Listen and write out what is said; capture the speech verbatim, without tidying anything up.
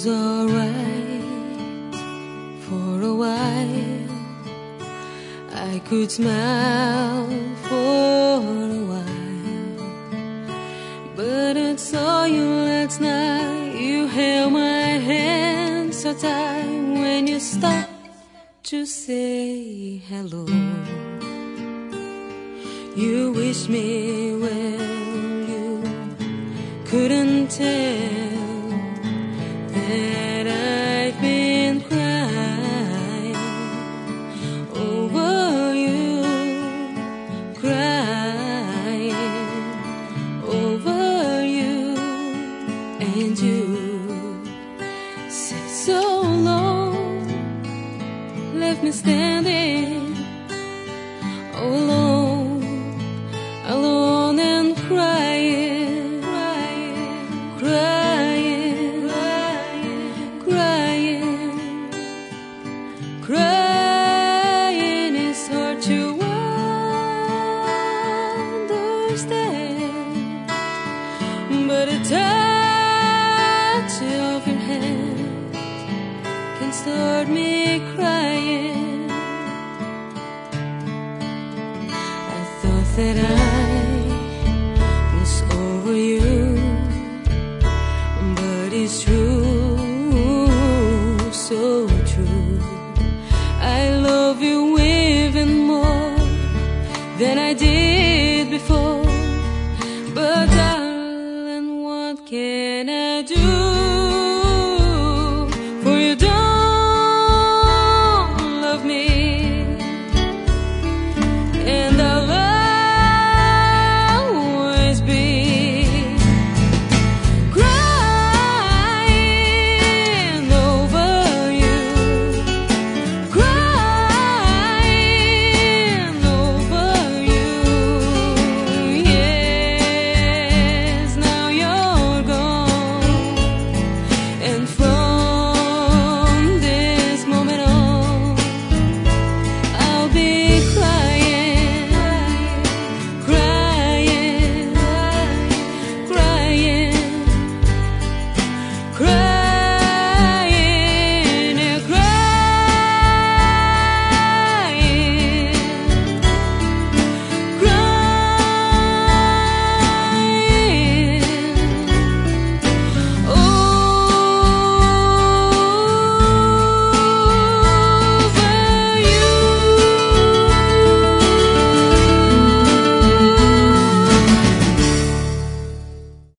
was alright for a while. I could smile for a while, but I saw you last night. You held my hand so tight when you stopped to say hello. You wished me well, you couldn't tell that I've been crying over you, crying over you, and you said so long, left me standing all alone, alone and crying, crying, crying, crying, crying, crying. It's hard to understand, but a touch of your hand can start me crying. I thought that I